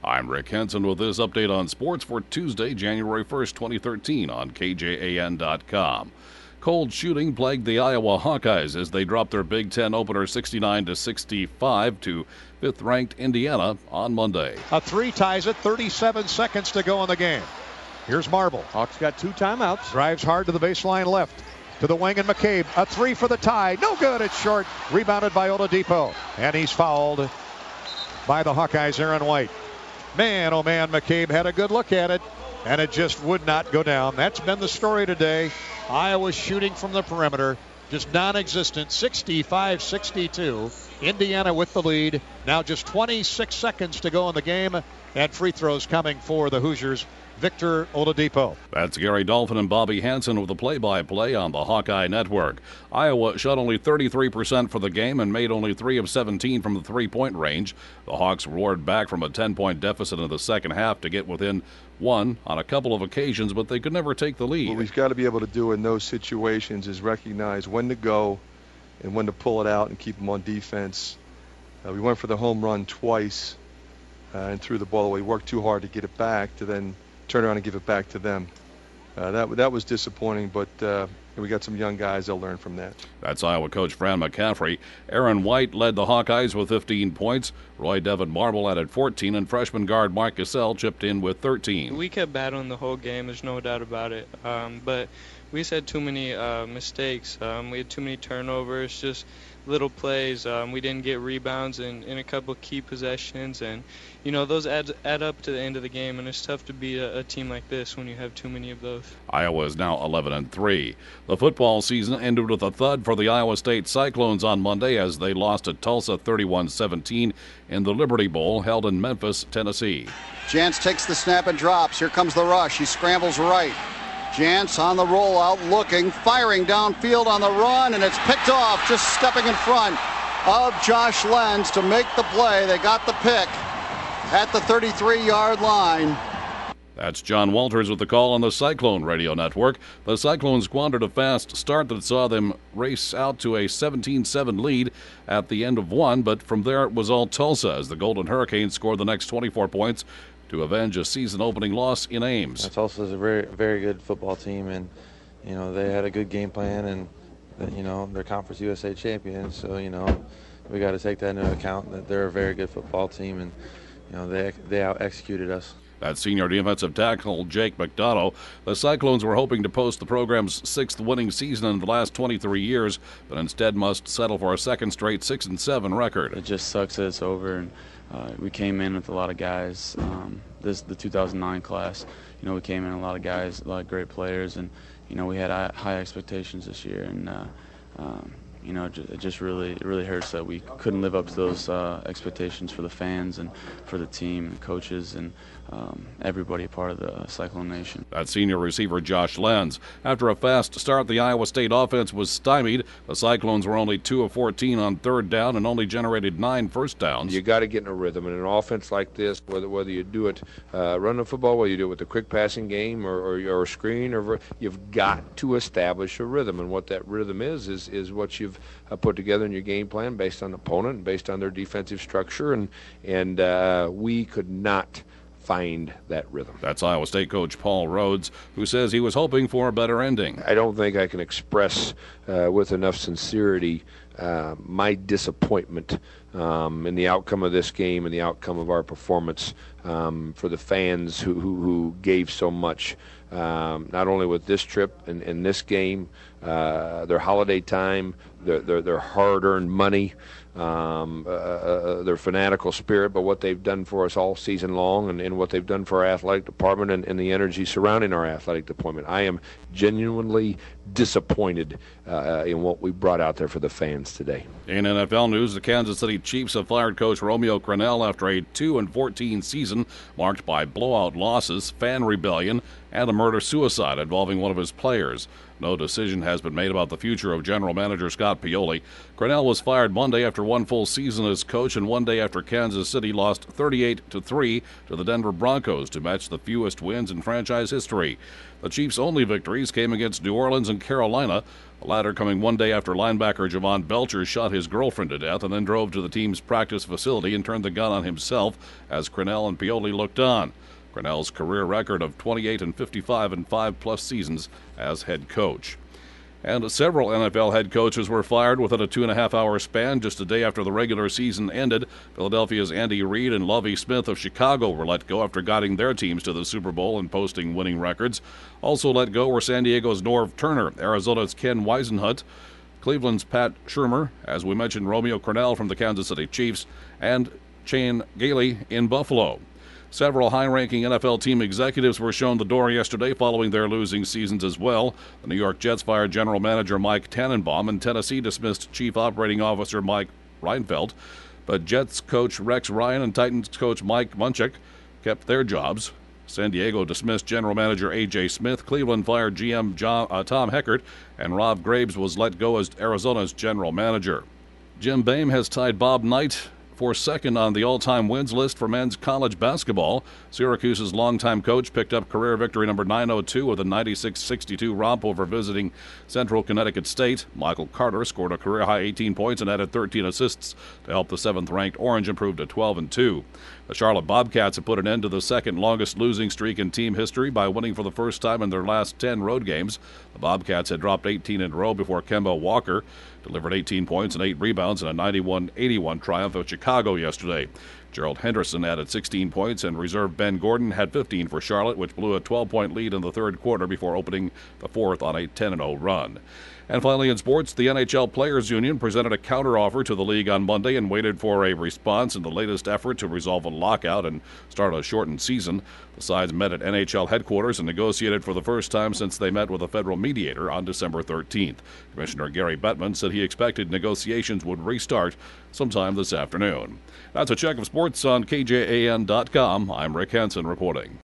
I'm Rick Henson with this update on sports for Tuesday, January 1st, 2013 on KJAN.com. Cold shooting plagued the Iowa Hawkeyes as they dropped their Big Ten opener 69-65 to fifth-ranked Indiana on Monday. A three ties it, 37 seconds to go in the game. Here's Marble. Hawks got 2 timeouts. Drives hard to the baseline left. To the wing and McCabe. A three for the tie. No good. It's short. Rebounded by Oladipo. And he's fouled by the Hawkeyes, Aaron White. Man, oh man, McCabe had a good look at it, and it just would not go down. That's been the story today. Iowa shooting from the perimeter, just non-existent, 65-62. Indiana with the lead. Now just 26 seconds to go in the game, and free throws coming for the Hoosiers. Victor Oladipo. That's Gary Dolphin and Bobby Hansen with the play-by-play on the Hawkeye Network. Iowa shot only 33% for the game and made only 3 of 17 from the three-point range. The Hawks roared back from a 10-point deficit in the second half to get within one on a couple of occasions, but they could never take the lead. What we've got to be able to do in those situations is recognize when to go and when to pull it out and keep them on defense. We went for the home run twice and threw the ball away. Worked too hard to get it back to then turn around and give it back to them. That was disappointing, but we got some young guys. They'll learn from that. That's Iowa coach Fran McCaffrey. Aaron White led the Hawkeyes with 15 points. Roy Devin Marble added 14, and freshman guard Mark Gasell chipped in with 13. We kept battling the whole game. There's no doubt about it. But we just had too many mistakes. We had too many turnovers, just little plays. We didn't get rebounds in a couple key possessions, and those add up to the end of the game, and it's tough to beat a team like this when you have too many of those. Iowa is now 11-3. The football season ended with a thud for the Iowa State Cyclones on Monday as they lost to Tulsa 31-17 in the Liberty Bowl held in Memphis, Tennessee. Jantz takes the snap and drops. Here comes the rush. He scrambles right. Jantz on the rollout, looking, firing downfield on the run, and it's picked off, just stepping in front of Josh Lenz to make the play. They got the pick at the 33-yard line. That's John Walters with the call on the Cyclone Radio Network. The Cyclones squandered a fast start that saw them race out to a 17-7 lead at the end of one, but from there it was all Tulsa as the Golden Hurricanes scored the next 24 points to avenge a season-opening loss in Ames. Tulsa's a very, very good football team, and they had a good game plan, and they're Conference USA champions. So we got to take that into account that they're a very good football team, and they out-executed us. That's senior defensive tackle Jake McDonough. The Cyclones were hoping to post the program's 6th winning season in the last 23 years, but instead must settle for a second straight 6-7 record. It just sucks that it's over, and we came in with a lot of guys. The 2009 class, we came in a lot of guys, a lot of great players, and we had high expectations this year, and it just really hurts that we couldn't live up to those expectations for the fans and for the team and coaches and everybody part of the Cyclone Nation. That's senior receiver Josh Lenz. After a fast start, the Iowa State offense was stymied. The Cyclones were only 2 of 14 on third down and only generated 9 first downs. You got to get in a rhythm. In an offense like this, whether you do it running the football, whether you do it with a quick passing game or a screen, you've got to establish a rhythm. And what that rhythm is what you've put together in your game plan based on opponent and based on their defensive structure. And we could not find that rhythm. That's Iowa State coach Paul Rhodes, who says he was hoping for a better ending. I don't think I can express with enough sincerity my disappointment in the outcome of this game and the outcome of our performance for the fans who gave so much, not only with this trip and this game, their holiday time, their hard-earned money, their fanatical spirit, but what they've done for us all season long and what they've done for our athletic department and the energy surrounding our athletic department. I am genuinely disappointed in what we brought out there for the fans today. In NFL news, the Kansas City Chiefs have fired coach Romeo Crennel after a 2-14 season marked by blowout losses, fan rebellion, and murder-suicide involving one of his players. No decision has been made about the future of general manager Scott Pioli. Crennel was fired Monday after one full season as coach and one day after Kansas City lost 38-3 to the Denver Broncos to match the fewest wins in franchise history. The Chiefs' only victories came against New Orleans and Carolina, the latter coming one day after linebacker Javon Belcher shot his girlfriend to death and then drove to the team's practice facility and turned the gun on himself as Crennel and Pioli looked on. Crennel's career record of 28-55 in 5+ seasons as head coach. And several NFL head coaches were fired within a 2.5-hour span just a day after the regular season ended. Philadelphia's Andy Reid and Lovie Smith of Chicago were let go after guiding their teams to the Super Bowl and posting winning records. Also let go were San Diego's Norv Turner, Arizona's Ken Whisenhunt, Cleveland's Pat Shurmur, as we mentioned Romeo Crennel from the Kansas City Chiefs, and Chan Gailey in Buffalo. Several high-ranking NFL team executives were shown the door yesterday following their losing seasons as well. The New York Jets fired general manager Mike Tannenbaum, and Tennessee dismissed chief operating officer Mike Reinfeldt. But Jets coach Rex Ryan and Titans coach Mike Munchak kept their jobs. San Diego dismissed general manager A.J. Smith. Cleveland fired GM Tom Heckert, and Rob Graves was let go as Arizona's general manager. Jim Boeheim has tied Bob Knight for second on the all-time wins list for men's college basketball. Syracuse's longtime coach picked up career victory number 902 with a 96-62 romp over visiting Central Connecticut State. Michael Carter scored a career-high 18 points and added 13 assists to help the 7th-ranked Orange improve to 12-2. The Charlotte Bobcats have put an end to the second-longest losing streak in team history by winning for the first time in their last 10 road games. The Bobcats had dropped 18 in a row before Kemba Walker delivered 18 points and 8 rebounds in a 91-81 triumph of Chicago yesterday. Gerald Henderson added 16 points, and reserve Ben Gordon had 15 for Charlotte, which blew a 12-point lead in the third quarter before opening the fourth on a 10-0 run. And finally in sports, the NHL Players Union presented a counteroffer to the league on Monday and waited for a response in the latest effort to resolve a lockout and start a shortened season. The sides met at NHL headquarters and negotiated for the first time since they met with a federal mediator on December 13th. Commissioner Gary Bettman said he expected negotiations would restart sometime this afternoon. That's a check of sports on KJAN.com. I'm Rick Hansen reporting.